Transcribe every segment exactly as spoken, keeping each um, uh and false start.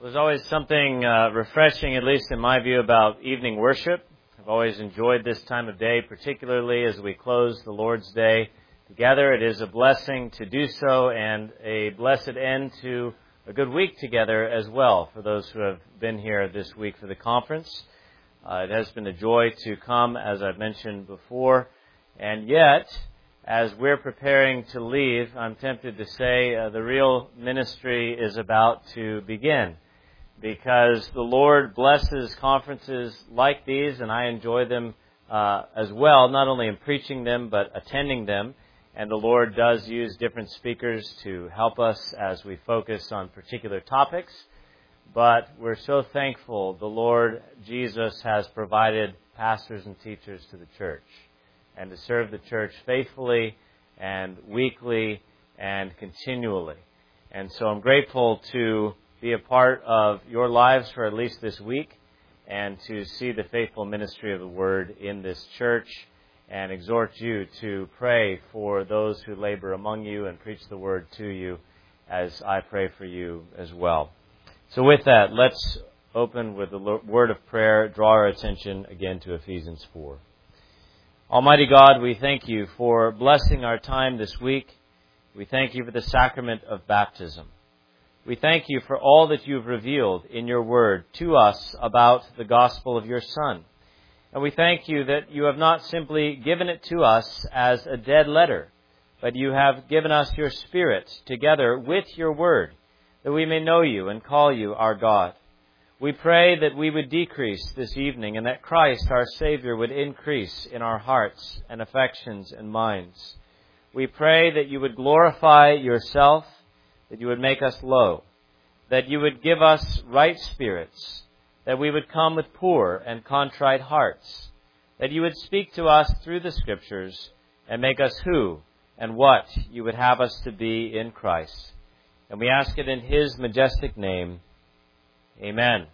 There's always something uh, refreshing, at least in my view, about evening worship. I've always enjoyed this time of day, particularly as we close the Lord's Day together. It is a blessing to do so and a blessed end to a good week together as well for those who have been here this week for the conference. Uh, it has been a joy to come, as I've mentioned before, and yet, as we're preparing to leave, I'm tempted to say uh, the real ministry is about to begin. Because the Lord blesses conferences like these, and I enjoy them uh, as well, not only in preaching them, but attending them. And the Lord does use different speakers to help us as we focus on particular topics. But we're so thankful the Lord Jesus has provided pastors and teachers to the church, and to serve the church faithfully and weekly and continually. And so I'm grateful to be a part of your lives for at least this week, and to see the faithful ministry of the Word in this church, and exhort you to pray for those who labor among you and preach the Word to you, as I pray for you as well. So with that, let's open with a word of prayer, draw our attention again to Ephesians four. Almighty God, we thank you for blessing our time this week. We thank you for the sacrament of baptism. We thank you for all that you've revealed in your word to us about the gospel of your Son. And we thank you that you have not simply given it to us as a dead letter, but you have given us your Spirit together with your word, that we may know you and call you our God. We pray that we would decrease this evening, and that Christ, our Savior, would increase in our hearts and affections and minds. We pray that you would glorify yourself, that you would make us low, that you would give us right spirits, that we would come with poor and contrite hearts, that you would speak to us through the Scriptures and make us who and what you would have us to be in Christ. And we ask it in His majestic name. Amen.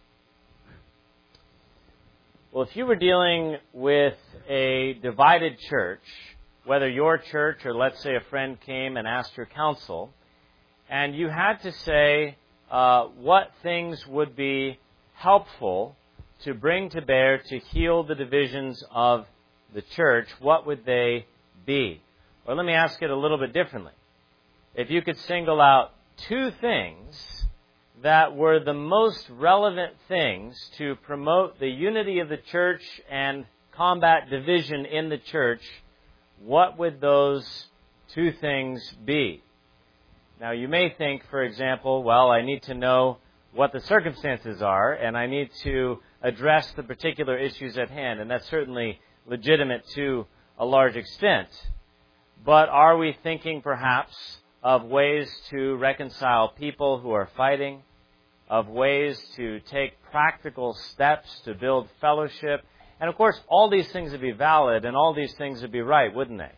Well, if you were dealing with a divided church, whether your church or let's say a friend came and asked your counsel, and you had to say uh, what things would be helpful to bring to bear to heal the divisions of the church, what would they be? Or let me ask it a little bit differently. If you could single out two things that were the most relevant things to promote the unity of the church and combat division in the church, what would those two things be? Now, you may think, for example, well, I need to know what the circumstances are, and I need to address the particular issues at hand, and that's certainly legitimate to a large extent. But are we thinking, perhaps, of ways to reconcile people who are fighting, of ways to take practical steps to build fellowship? And, of course, all these things would be valid, and all these things would be right, wouldn't they?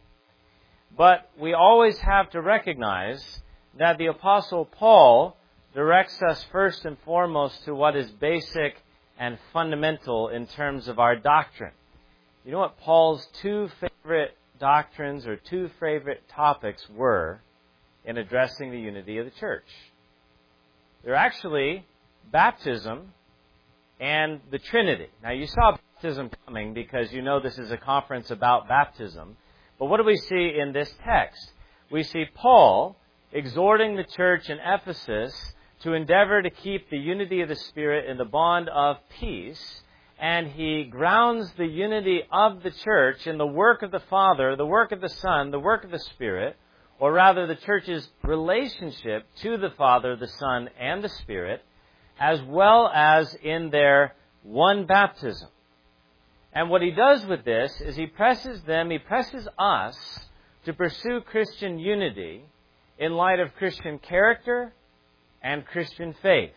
But we always have to recognize that the Apostle Paul directs us first and foremost to what is basic and fundamental in terms of our doctrine. You know what Paul's two favorite doctrines or two favorite topics were in addressing the unity of the church? They're actually baptism and the Trinity. Now, you saw baptism coming because you know this is a conference about baptism. But what do we see in this text? We see Paul exhorting the church in Ephesus to endeavor to keep the unity of the Spirit in the bond of peace, and he grounds the unity of the church in the work of the Father, the work of the Son, the work of the Spirit, or rather the church's relationship to the Father, the Son, and the Spirit, as well as in their one baptism. And what he does with this is he presses them, he presses us to pursue Christian unity in light of Christian character and Christian faith.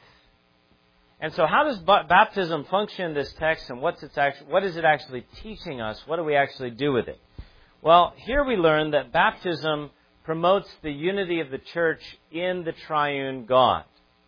And so how does baptism function in this text, and what's its actually, what is it actually teaching us? What do we actually do with it? Well, here we learn that baptism promotes the unity of the church in the triune God.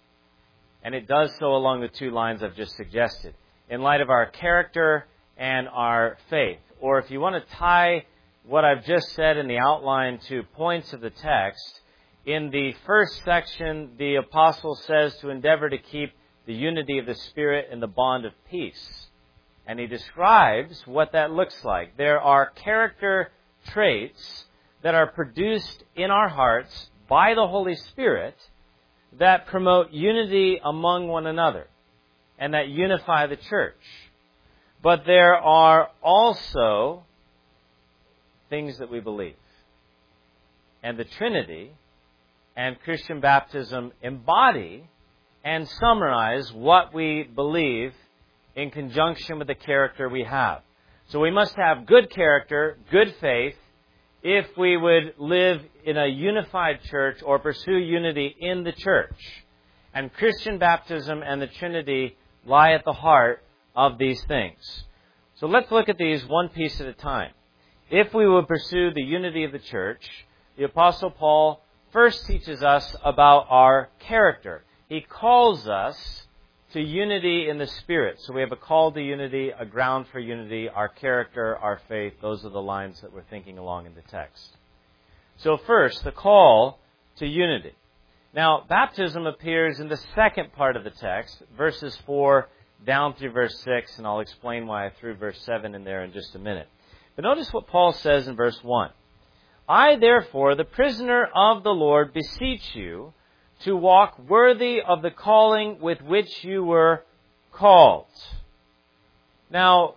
And it does so along the two lines I've just suggested, in light of our character and our faith. Or if you want to tie what I've just said in the outline to points of the text, In the first section, the apostle says to endeavor to keep the unity of the Spirit in the bond of peace. And he describes what that looks like. There are character traits that are produced in our hearts by the Holy Spirit that promote unity among one another and that unify the church. But there are also things that we believe. And the Trinity and Christian baptism embody and summarize what we believe in conjunction with the character we have. So we must have good character, good faith, if we would live in a unified church or pursue unity in the church. And Christian baptism and the Trinity lie at the heart of these things. So let's look at these one piece at a time. If we would pursue the unity of the church, the Apostle Paul first teaches us about our character. He calls us to unity in the Spirit. So we have a call to unity, a ground for unity, our character, our faith. Those are the lines that we're thinking along in the text. So first, the call to unity. Now, baptism appears in the second part of the text, verses four down through verse six, and I'll explain why I threw verse seven in there in just a minute. But notice what Paul says in verse one. I, therefore, the prisoner of the Lord, beseech you to walk worthy of the calling with which you were called. Now,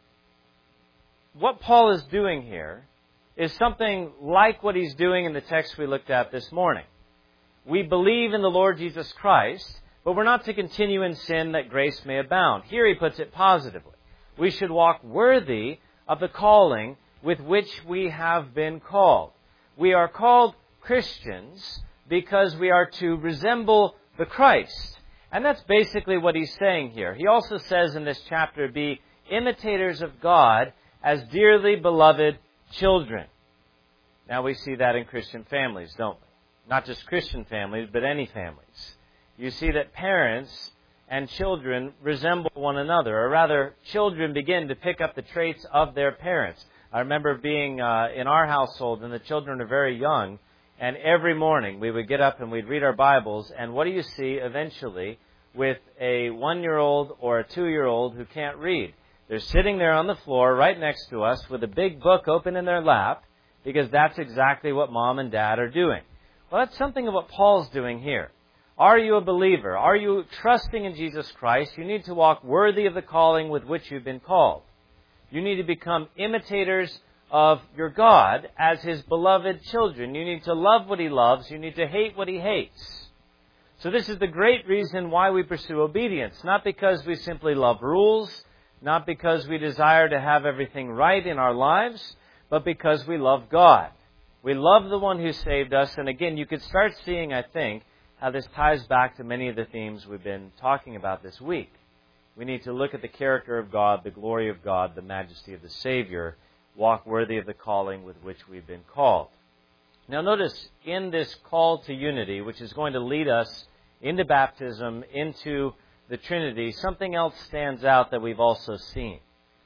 what Paul is doing here is something like what he's doing in the text we looked at this morning. We believe in the Lord Jesus Christ, but we're not to continue in sin that grace may abound. Here he puts it positively. We should walk worthy of the calling with which we have been called. We are called Christians because we are to resemble the Christ. And that's basically what he's saying here. He also says in this chapter, be imitators of God as dearly beloved children. Now we see that in Christian families, don't we? Not just Christian families, but any families. You see that parents and children resemble one another, or rather, children begin to pick up the traits of their parents. I remember being uh, in our household, and the children are very young, and every morning we would get up and we'd read our Bibles, and what do you see eventually with a one-year-old or a two-year-old who can't read? They're sitting there on the floor right next to us with a big book open in their lap, because that's exactly what mom and dad are doing. Well, that's something of what Paul's doing here. Are you a believer? Are you trusting in Jesus Christ? You need to walk worthy of the calling with which you've been called. You need to become imitators of your God as His beloved children. You need to love what He loves. You need to hate what He hates. So this is the great reason why we pursue obedience. Not because we simply love rules, not because we desire to have everything right in our lives, but because we love God. We love the one who saved us. And again, you could start seeing, I think, how this ties back to many of the themes we've been talking about this week. We need to look at the character of God, the glory of God, the majesty of the Savior, walk worthy of the calling with which we've been called. Now notice, in this call to unity, which is going to lead us into baptism, into the Trinity, something else stands out that we've also seen.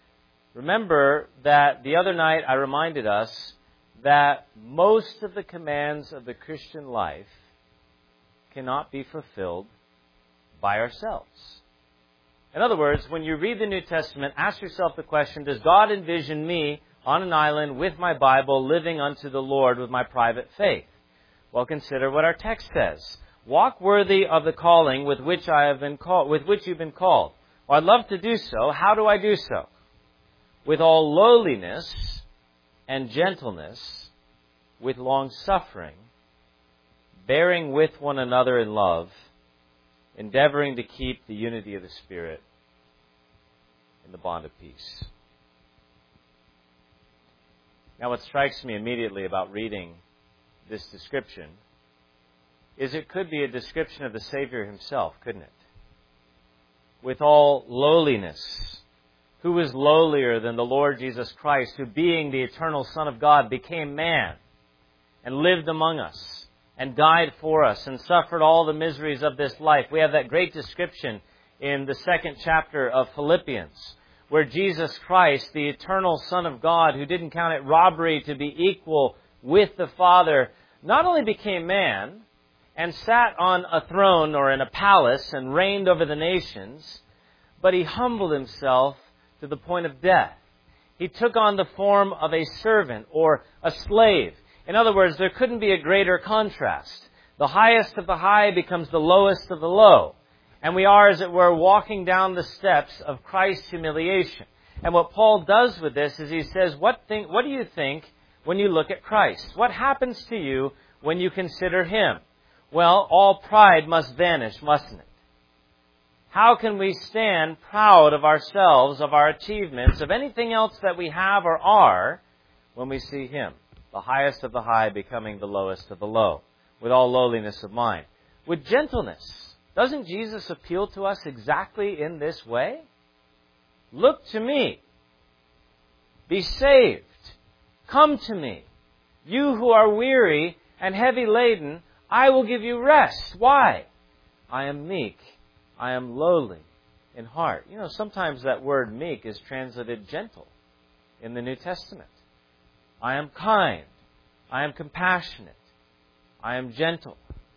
Remember that the other night I reminded us that most of the commands of the Christian life cannot be fulfilled by ourselves. In other words, when you read the New Testament, ask yourself the question, does God envision me on an island with my Bible, living unto the Lord with my private faith? Well, consider what our text says. Walk worthy of the calling with which I have been called, with which you've been called. Well, I'd love to do so. How do I do so? With all lowliness and gentleness, with long suffering, bearing with one another in love, endeavoring to keep the unity of the Spirit in the bond of peace. Now, what strikes me immediately about reading this description is it could be a description of the Savior Himself, couldn't it? With all lowliness. Who is lowlier than the Lord Jesus Christ, who being the eternal Son of God became man and lived among us and died for us and suffered all the miseries of this life. We have that great description in the second chapter of Philippians, where Jesus Christ, the eternal Son of God, who didn't count it robbery to be equal with the Father, not only became man and sat on a throne or in a palace and reigned over the nations, but he humbled himself to the point of death. He took on the form of a servant or a slave. In other words, there couldn't be a greater contrast. The highest of the high becomes the lowest of the low. And we are, as it were, walking down the steps of Christ's humiliation. And what Paul does with this is he says, what, think, what do you think when you look at Christ? What happens to you when you consider Him? Well, all pride must vanish, mustn't it? How can we stand proud of ourselves, of our achievements, of anything else that we have or are when we see Him, the highest of the high becoming the lowest of the low, with all lowliness of mind, with gentleness? Doesn't Jesus appeal to us exactly in this way? Look to me. Be saved. Come to me. You who are weary and heavy laden, I will give you rest. Why? I am meek. I am lowly in heart. You know, sometimes that word meek is translated gentle in the New Testament. I am kind. I am compassionate. I am gentle.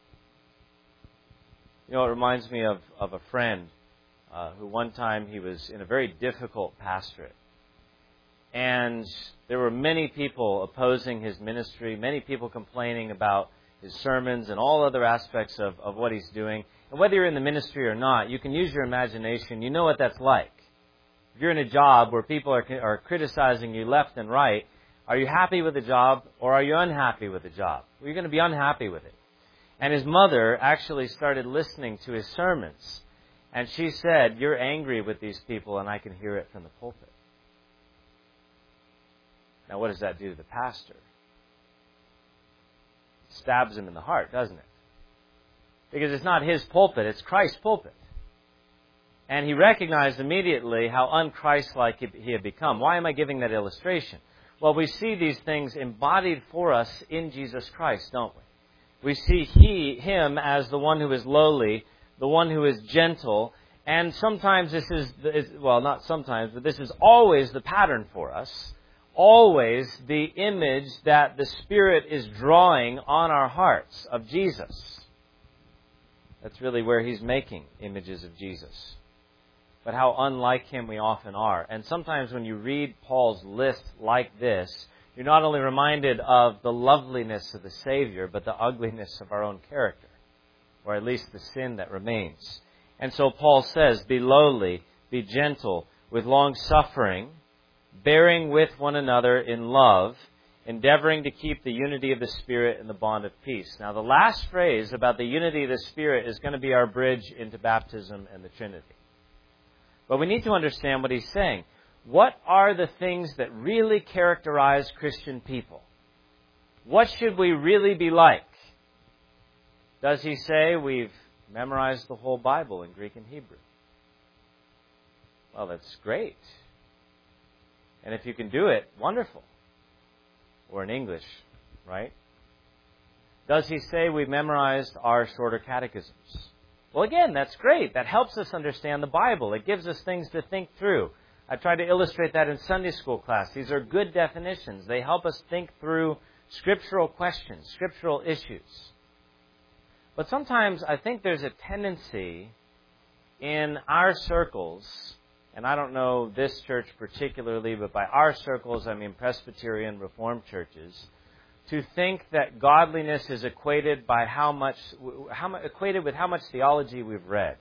You know, it reminds me of, of a friend uh, who one time he was in a very difficult pastorate. And there were many people opposing his ministry, many people complaining about his sermons and all other aspects of, of what he's doing. And whether you're in the ministry or not, you can use your imagination. You know what that's like. If you're in a job where people are, are criticizing you left and right, are you happy with the job or are you unhappy with the job? Well, you're going to be unhappy with it. And his mother actually started listening to his sermons. And she said, you're angry with these people and I can hear it from the pulpit. Now, what does that do to the pastor? It stabs him in the heart, doesn't it? Because it's not his pulpit, it's Christ's pulpit. And he recognized immediately how un-Christ-like he had become. Why am I giving that illustration? Well, we see these things embodied for us in Jesus Christ, don't we? We see he, Him as the one who is lowly, the one who is gentle, and sometimes this is, well, not sometimes, but this is always the pattern for us. Always the image that the Spirit is drawing on our hearts of Jesus. That's really where He's making images of Jesus. But how unlike Him we often are. And sometimes when you read Paul's list like this, you're not only reminded of the loveliness of the Savior, but the ugliness of our own character, or at least the sin that remains. And so Paul says, be lowly, be gentle, with long suffering, bearing with one another in love, endeavoring to keep the unity of the Spirit in the bond of peace. Now, the last phrase about the unity of the Spirit is going to be our bridge into baptism and the Trinity. But we need to understand what he's saying. What are the things that really characterize Christian people? What should we really be like? Does he say we've memorized the whole Bible in Greek and Hebrew? Well, that's great. And if you can do it, wonderful. Or in English, right? Does he say we've memorized our shorter catechisms? Well, again, that's great. That helps us understand the Bible. It gives us things to think through. I tried to illustrate that in Sunday school class. These are good definitions. They help us think through scriptural questions, scriptural issues. But sometimes I think there's a tendency in our circles, and I don't know this church particularly, but by our circles I mean Presbyterian Reformed churches, to think that godliness is equated by how much, how equated with how much theology we've read,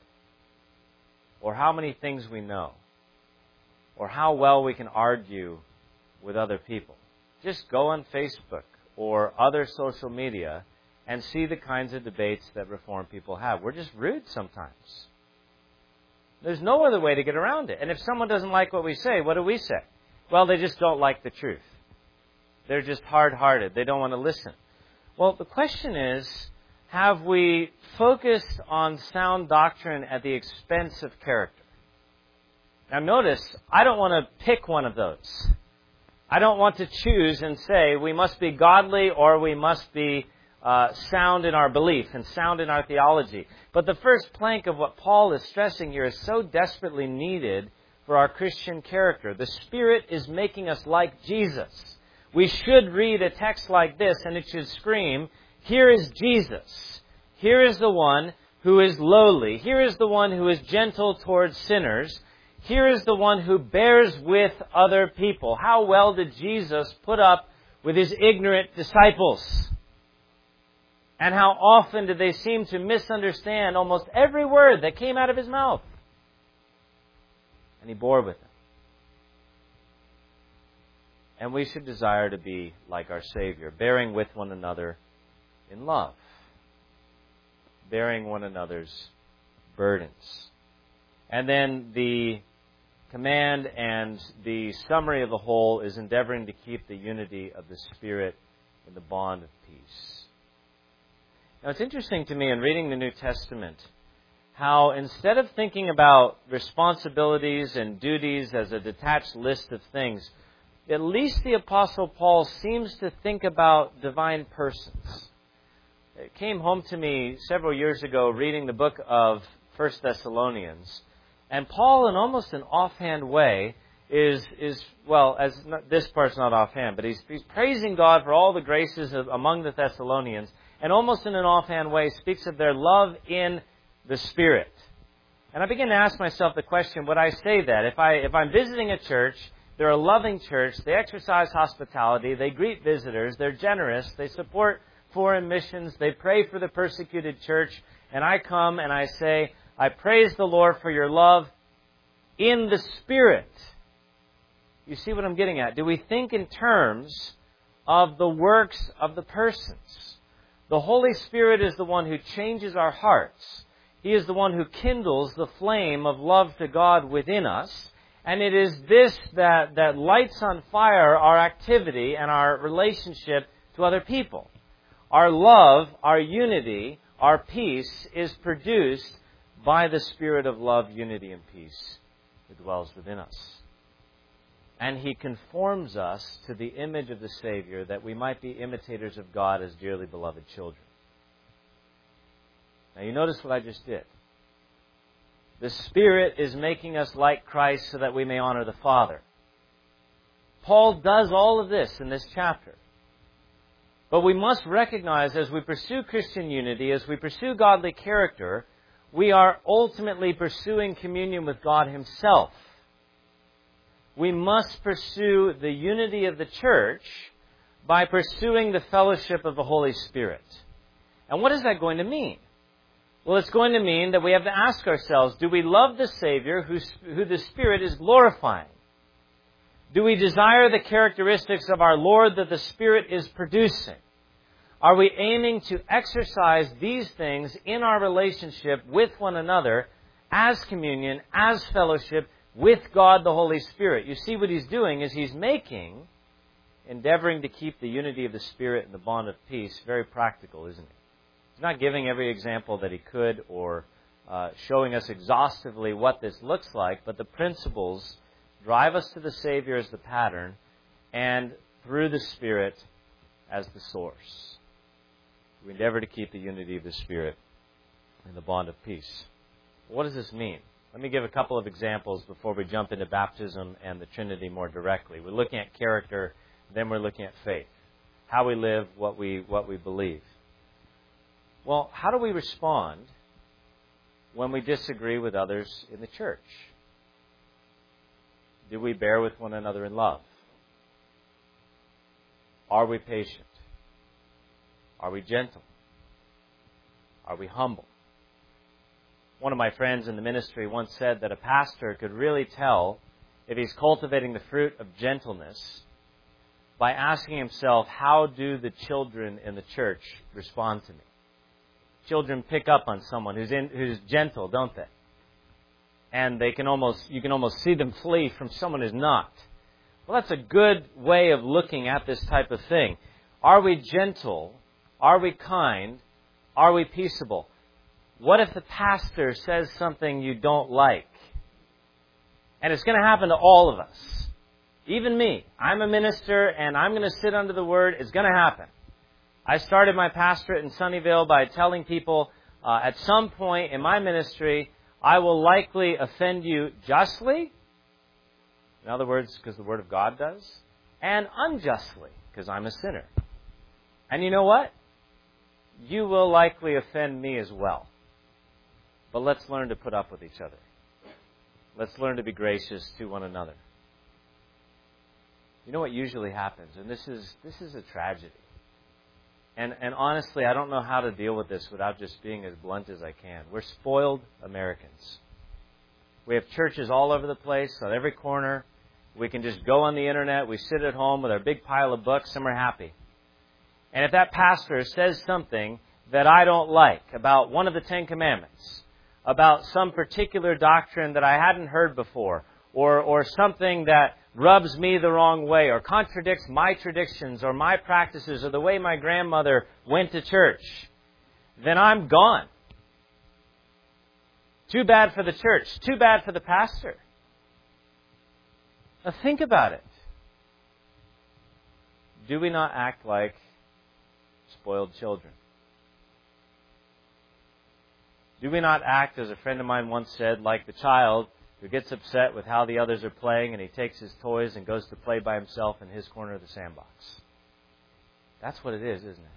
or how many things we know, or how well we can argue with other people. Just go on Facebook or other social media and see the kinds of debates that Reformed people have. We're just rude sometimes. There's no other way to get around it. And if someone doesn't like what we say, what do we say? Well, they just don't like the truth. They're just hard-hearted. They don't want to listen. Well, the question is, have we focused on sound doctrine at the expense of character? Now notice, I don't want to pick one of those. I don't want to choose and say we must be godly or we must be uh, sound in our belief and sound in our theology. But the first plank of what Paul is stressing here is so desperately needed for our Christian character. The Spirit is making us like Jesus. We should read a text like this and it should scream, Here is Jesus. Here is the one who is lowly. Here is the one who is gentle towards sinners. Here is the one who bears with other people. How well did Jesus put up with his ignorant disciples? And how often did they seem to misunderstand almost every word that came out of his mouth? And he bore with them. And we should desire to be like our Savior, bearing with one another in love, bearing one another's burdens. And then the command and the summary of the whole is endeavoring to keep the unity of the Spirit in the bond of peace. Now, it's interesting to me in reading the New Testament how instead of thinking about responsibilities and duties as a detached list of things, at least the Apostle Paul seems to think about divine persons. It came home to me several years ago reading the book of First Thessalonians, and Paul, in almost an offhand way, is, is well, as not, this part's not offhand, but he's, he's praising God for all the graces of, among the Thessalonians, and almost in an offhand way speaks of their love in the Spirit. And I begin to ask myself the question, would I say that? If, I, if I'm visiting a church, they're a loving church, they exercise hospitality, they greet visitors, they're generous, they support foreign missions, they pray for the persecuted church, and I come and I say, I praise the Lord for your love in the Spirit. You see what I'm getting at? Do we think in terms of the works of the persons? The Holy Spirit is the one who changes our hearts. He is the one who kindles the flame of love to God within us. And it is this that, that lights on fire our activity and our relationship to other people. Our love, our unity, our peace is produced by the Spirit of love, unity, and peace who dwells within us. And He conforms us to the image of the Savior that we might be imitators of God as dearly beloved children. Now you notice what I just did. The Spirit is making us like Christ so that we may honor the Father. Paul does all of this in this chapter. But we must recognize as we pursue Christian unity, as we pursue godly character, we are ultimately pursuing communion with God Himself. We must pursue the unity of the church by pursuing the fellowship of the Holy Spirit. And what is that going to mean? Well, it's going to mean that we have to ask ourselves, do we love the Savior who, who the Spirit is glorifying? Do we desire the characteristics of our Lord that the Spirit is producing? Are we aiming to exercise these things in our relationship with one another as communion, as fellowship with God the Holy Spirit? You see what He's doing is He's making, endeavoring to keep the unity of the Spirit and the bond of peace very practical, isn't He? He's not giving every example that He could or uh, showing us exhaustively what this looks like, but the principles drive us to the Savior as the pattern and through the Spirit as the source. We endeavor to keep the unity of the Spirit and the bond of peace. What does this mean? Let me give a couple of examples before we jump into baptism and the Trinity more directly. We're looking at character, then we're looking at faith. How we live, what we what we believe. Well, how do we respond when we disagree with others in the church? Do we bear with one another in love? Are we patient? Are we gentle? Are we humble? One of my friends in the ministry once said that a pastor could really tell if he's cultivating the fruit of gentleness by asking himself, how do the children in the church respond to me? Children pick up on someone who's in, who's gentle, don't they? And they can almost you can almost see them flee from someone who's not. Well, that's a good way of looking at this type of thing. Are we gentle? Are we kind? Are we peaceable? What if the pastor says something you don't like? And it's going to happen to all of us. Even me. I'm a minister and I'm going to sit under the Word. It's going to happen. I started my pastorate in Sunnyvale by telling people, uh, at some point in my ministry, I will likely offend you justly. In other words, because the Word of God does. And unjustly, because I'm a sinner. And you know what? you will likely offend me as well. But let's learn to put up with each other. Let's learn to be gracious to one another. You know what usually happens, and this is this is a tragedy. And and honestly, I don't know how to deal with this without just being as blunt as I can. We're spoiled Americans. We have churches all over the place, on every corner. We can just go on the internet. We sit at home with our big pile of books, and we're happy. And if that pastor says something that I don't like about one of the Ten Commandments, about some particular doctrine that I hadn't heard before, or or something that rubs me the wrong way, or contradicts my traditions, or my practices, or the way my grandmother went to church, then I'm gone. Too bad for the church. Too bad for the pastor. Now think about it. Do we not act like spoiled children? Do we not act, as a friend of mine once said, like the child who gets upset with how the others are playing and he takes his toys and goes to play by himself in his corner of the sandbox? That's what it is, isn't it?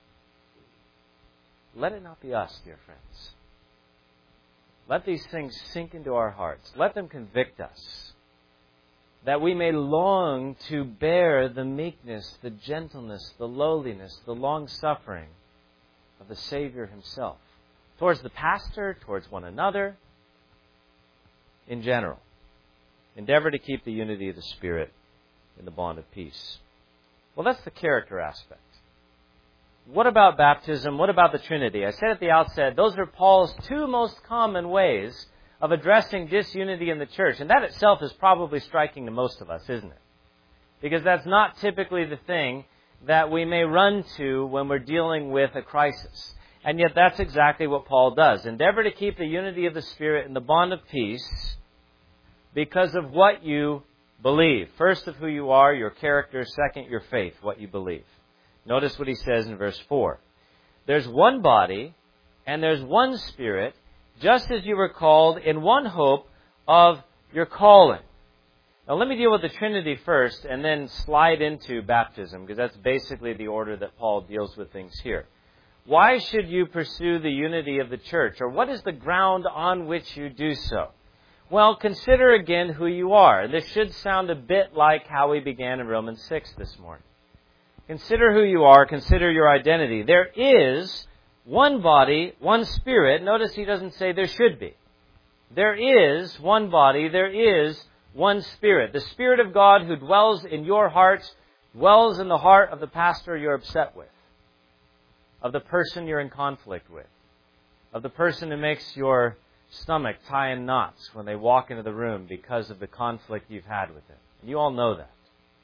Let it not be us, dear friends. Let these things sink into our hearts. Let them convict us, that we may long to bear the meekness, the gentleness, the lowliness, the long-suffering of the Savior Himself, towards the pastor, towards one another, in general. Endeavor to keep the unity of the Spirit in the bond of peace. Well, that's the character aspect. What about baptism? What about the Trinity? I said at the outset, those are Paul's two most common ways of addressing disunity in the church. And that itself is probably striking to most of us, isn't it? Because that's not typically the thing that we may run to when we're dealing with a crisis. And yet that's exactly what Paul does. Endeavor to keep the unity of the Spirit in the bond of peace because of what you believe. First, of who you are, your character. Second, your faith, what you believe. Notice what he says in verse four. There's one body and there's one Spirit, just as you were called in one hope of your calling. Now let me deal with the Trinity first and then slide into baptism, because that's basically the order that Paul deals with things here. Why should you pursue the unity of the church? Or what is the ground on which you do so? Well, consider again who you are. This should sound a bit like how we began in Romans six this morning. Consider who you are. Consider your identity. There is one body, one Spirit. Notice he doesn't say there should be. There is one body. There is one Spirit. The Spirit of God who dwells in your hearts dwells in the heart of the pastor you're upset with, of the person you're in conflict with, of the person who makes your stomach tie in knots when they walk into the room because of the conflict you've had with them. You all know that.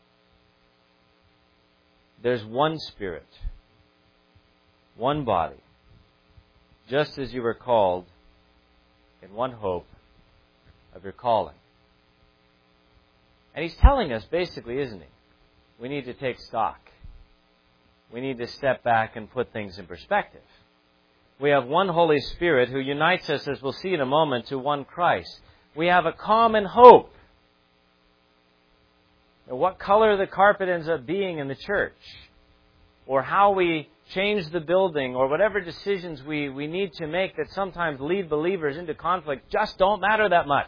There's one Spirit, one body, just as you were called in one hope of your calling. And he's telling us basically, isn't he? We need to take stock. We need to step back and put things in perspective. We have one Holy Spirit who unites us, as we'll see in a moment, to one Christ. We have a common hope. Now, what color the carpet ends up being in the church, or how we change the building, or whatever decisions we, we need to make that sometimes lead believers into conflict, just don't matter that much.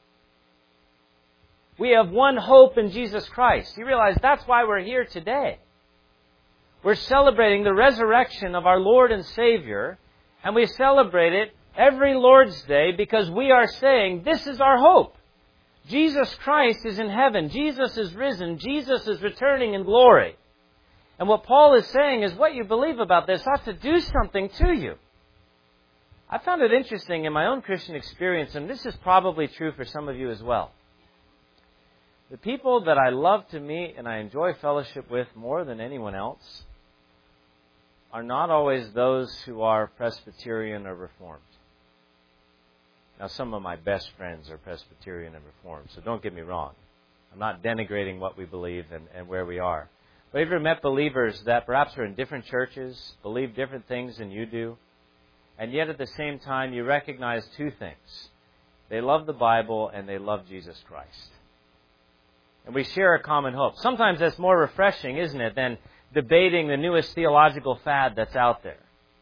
We have one hope in Jesus Christ. You realize that's why we're here today. We're celebrating the resurrection of our Lord and Savior, and we celebrate it every Lord's Day because we are saying this is our hope. Jesus Christ is in heaven. Jesus is risen. Jesus is returning in glory. And what Paul is saying is what you believe about this ought to do something to you. I found it interesting in my own Christian experience, and this is probably true for some of you as well. The people that I love to meet and I enjoy fellowship with more than anyone else are not always those who are Presbyterian or Reformed. Now, some of my best friends are Presbyterian and Reformed, so don't get me wrong. I'm not denigrating what we believe and, and where we are. But have you ever met believers that perhaps are in different churches, believe different things than you do, and yet at the same time you recognize two things. They love the Bible and they love Jesus Christ. And we share a common hope. Sometimes that's more refreshing, isn't it, than debating the newest theological fad that's out there.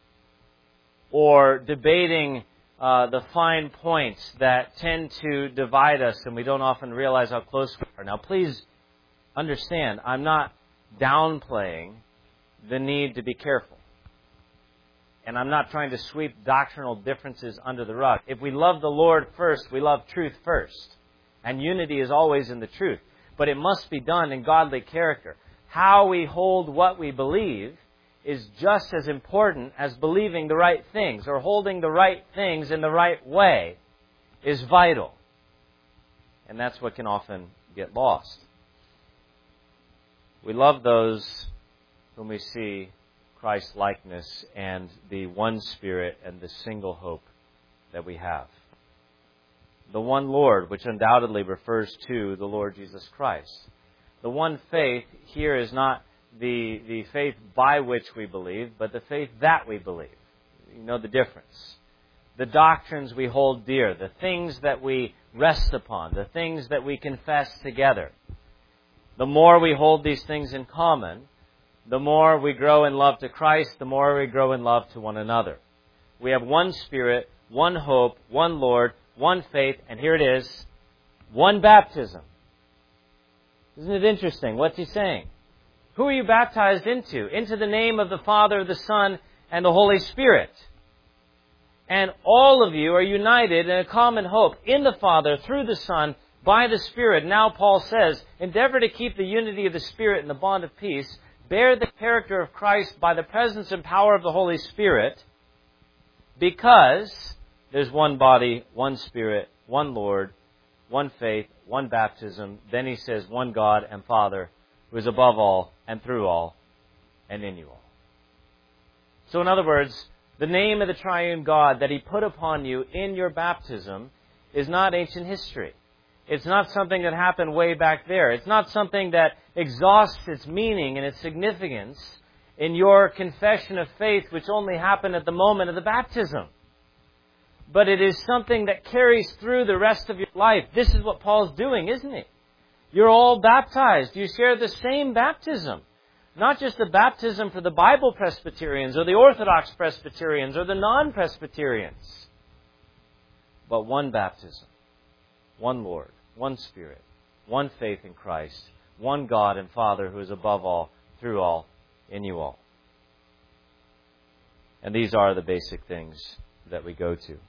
or debating uh, the fine points that tend to divide us and we don't often realize how close we are. Now, please understand, I'm not downplaying the need to be careful. And I'm not trying to sweep doctrinal differences under the rug. If we love the Lord first, we love truth first. And unity is always in the truth. But it must be done in godly character. How we hold what we believe is just as important as believing the right things, or holding the right things in the right way is vital. And that's what can often get lost. We love those whom we see Christ's likeness and the one Spirit and the single hope that we have. The one Lord, which undoubtedly refers to the Lord Jesus Christ. The one faith here is not the, the faith by which we believe, but the faith that we believe. You know the difference. The doctrines we hold dear, the things that we rest upon, the things that we confess together. The more we hold these things in common, the more we grow in love to Christ, the more we grow in love to one another. We have one Spirit, one hope, one Lord, one faith, and here it is, one baptism. Isn't it interesting? What's he saying? Who are you baptized into? Into the name of the Father, the Son, and the Holy Spirit. And all of you are united in a common hope in the Father, through the Son, by the Spirit. Now Paul says, endeavor to keep the unity of the Spirit in the bond of peace. Bear the character of Christ by the presence and power of the Holy Spirit, because there's one body, one Spirit, one Lord, one faith, one baptism. Then he says, one God and Father, who is above all and through all and in you all. So in other words, the name of the triune God that he put upon you in your baptism is not ancient history. It's not something that happened way back there. It's not something that exhausts its meaning and its significance in your confession of faith, which only happened at the moment of the baptism. But it is something that carries through the rest of your life. This is what Paul's doing, isn't he? You're all baptized. You share the same baptism. Not just the baptism for the Bible Presbyterians or the Orthodox Presbyterians or the non-Presbyterians, but one baptism, one Lord, one Spirit, one faith in Christ, one God and Father who is above all, through all, in you all. And these are the basic things that we go to.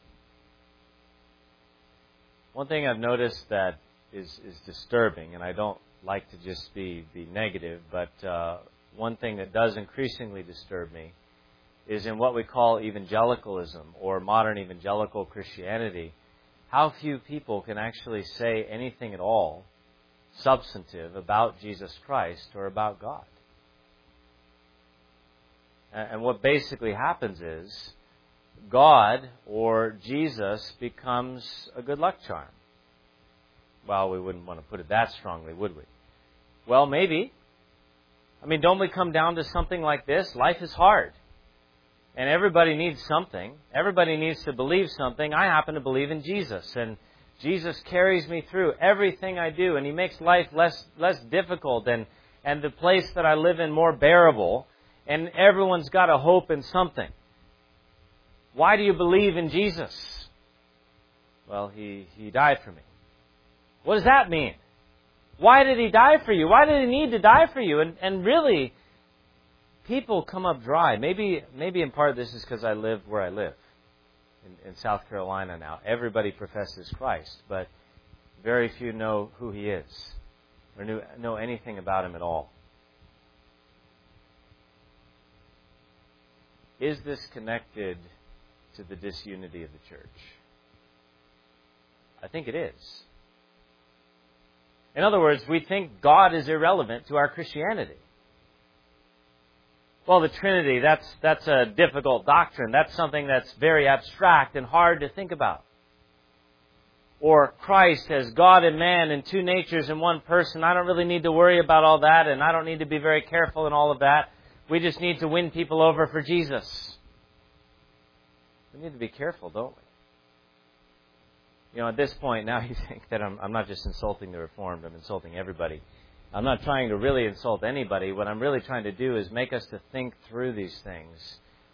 One thing I've noticed that is, is disturbing, and I don't like to just be, be negative, but uh, one thing that does increasingly disturb me is in what we call evangelicalism or modern evangelical Christianity, how few people can actually say anything at all substantive about Jesus Christ or about God. And what basically happens is God or Jesus becomes a good luck charm. Well, we wouldn't want to put it that strongly, would we? Well, maybe. I mean, don't we come down to something like this? Life is hard. And everybody needs something. Everybody needs to believe something. I happen to believe in Jesus. And Jesus carries me through everything I do. And He makes life less less difficult and, and the place that I live in more bearable. And everyone's got a hope in something. Why do you believe in Jesus? Well, He, he died for me. What does that mean? Why did He die for you? Why did He need to die for you? And, and really, people come up dry. Maybe maybe in part this is because I live where I live, in, in South Carolina now. Everybody professes Christ, but very few know who He is or knew, know anything about Him at all. Is this connected to the disunity of the church? I think it is. In other words, we think God is irrelevant to our Christianity. Well, the Trinity, that's that's a difficult doctrine. That's something that's very abstract and hard to think about. Or Christ as God and man in two natures in one person. I don't really need to worry about all that, and I don't need to be very careful in all of that. We just need to win people over for Jesus. We need to be careful, don't we? You know, at this point, now you think that I'm, I'm not just insulting the Reformed, I'm insulting everybody. I'm not trying to really insult anybody. What I'm really trying to do is make us to think through these things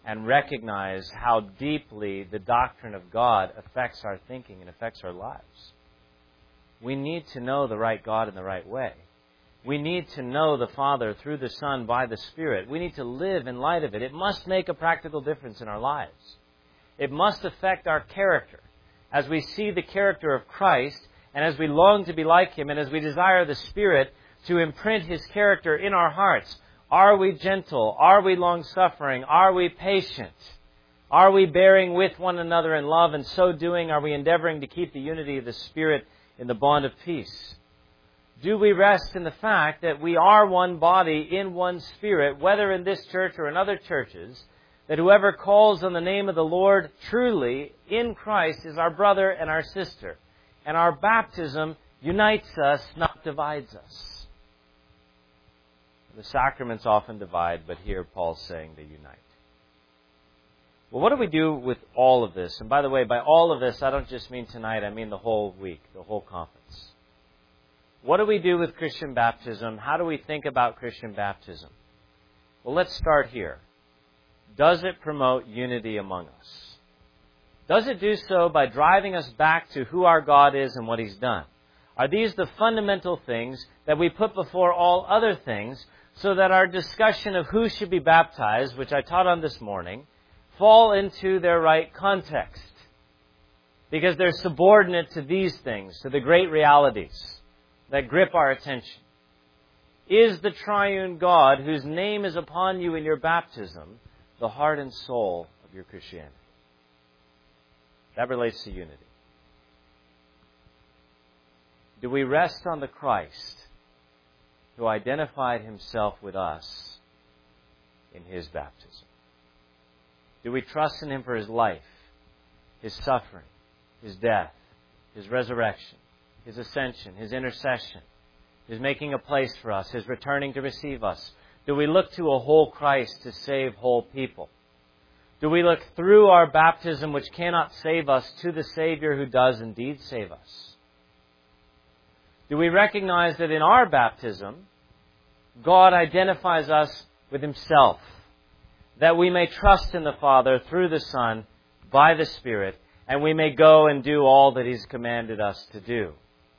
and recognize how deeply the doctrine of God affects our thinking and affects our lives. We need to know the right God in the right way. We need to know the Father through the Son by the Spirit. We need to live in light of it. It must make a practical difference in our lives. It must affect our character. As we see the character of Christ, and as we long to be like Him, and as we desire the Spirit to imprint His character in our hearts, are we gentle? Are we long-suffering? Are we patient? Are we bearing with one another in love? And so doing, are we endeavoring to keep the unity of the Spirit in the bond of peace? Do we rest in the fact that we are one body in one Spirit, whether in this church or in other churches, that whoever calls on the name of the Lord truly in Christ is our brother and our sister, and our baptism unites us, not divides us? The sacraments often divide, but here Paul's saying they unite. Well, what do we do with all of this? And by the way, by all of this, I don't just mean tonight, I mean the whole week, the whole conference. What do we do with Christian baptism? How do we think about Christian baptism? Well, let's start here. Does it promote unity among us? Does it do so by driving us back to who our God is and what He's done? Are these the fundamental things that we put before all other things so that our discussion of who should be baptized, which I taught on this morning, fall into their right context? Because they're subordinate to these things, to the great realities that grip our attention. Is the triune God, whose name is upon you in your baptism, the heart and soul of your Christianity? That relates to unity. Do we rest on the Christ who identified Himself with us in His baptism? Do we trust in Him for His life, His suffering, His death, His resurrection, His ascension, His intercession, His making a place for us, His returning to receive us? Do we look to a whole Christ to save whole people? Do we look through our baptism, which cannot save us, to the Savior who does indeed save us? Do we recognize that in our baptism, God identifies us with Himself, that we may trust in the Father through the Son by the Spirit, and we may go and do all that He's commanded us to do?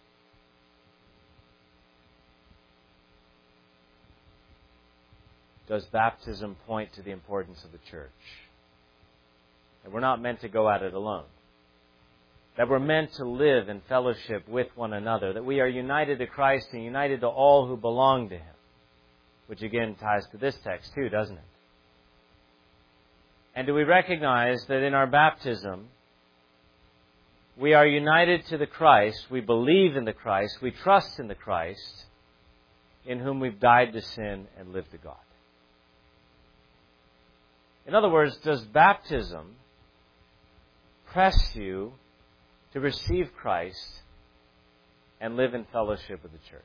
Does baptism point to the importance of the church? That we're not meant to go at it alone. That we're meant to live in fellowship with one another. That we are united to Christ and united to all who belong to Him. Which again ties to this text too, doesn't it? And do we recognize that in our baptism, we are united to the Christ, we believe in the Christ, we trust in the Christ, in whom we've died to sin and lived to God? In other words, does baptism press you to receive Christ and live in fellowship with the church?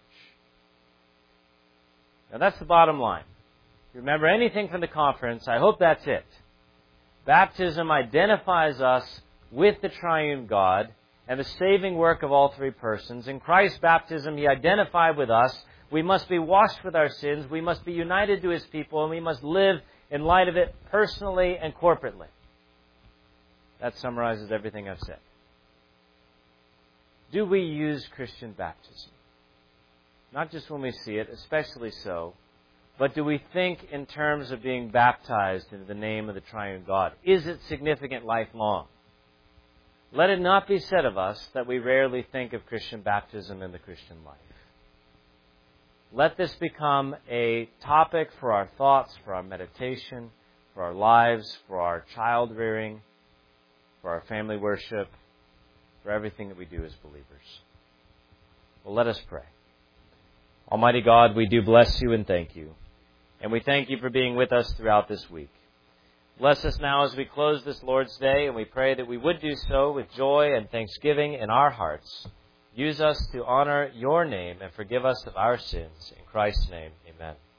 Now that's the bottom line. If you remember anything from the conference, I hope that's it. Baptism identifies us with the triune God and the saving work of all three persons. In Christ's baptism, He identified with us. We must be washed with our sins. We must be united to His people, and we must live in light of it personally and corporately. That summarizes everything I've said. Do we use Christian baptism? Not just when we see it, especially so, but do we think in terms of being baptized into the name of the triune God? Is it significant lifelong? Let it not be said of us that we rarely think of Christian baptism in the Christian life. Let this become a topic for our thoughts, for our meditation, for our lives, for our child rearing, for our family worship, for everything that we do as believers. Well, let us pray. Almighty God, we do bless You and thank You. And we thank You for being with us throughout this week. Bless us now as we close this Lord's Day, and we pray that we would do so with joy and thanksgiving in our hearts. Use us to honor Your name and forgive us of our sins. In Christ's name, amen.